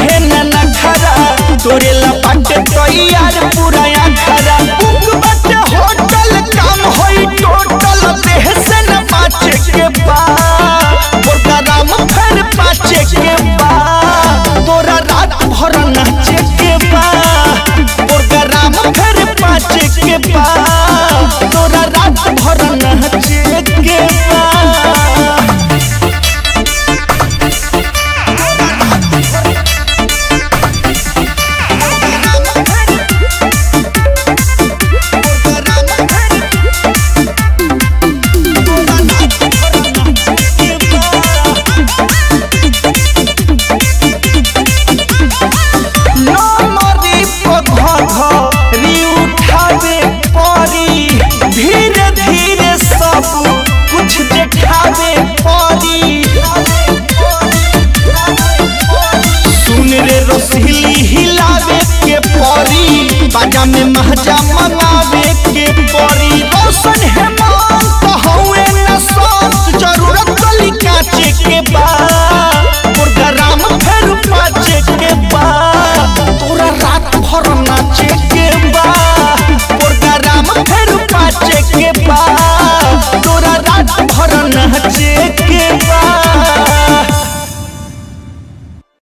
है ना खरा तोरे लपाटे तैयार पूरा खरा बुक बाटे होटल काम होई टोटल देह से न पाचे के बा प्रोग्राम फिर पाचे के बा तोरा रात भर नाचे के बा प्रोग्राम फिर पाचे के बा तोरा रात भर नाचे के बा। धीरे धीरे सब कुछ देखावे पड़ी सुन रे रसीली हिलावे के पड़ी बाजा में महजा मंगावे के पड़ी रोशन है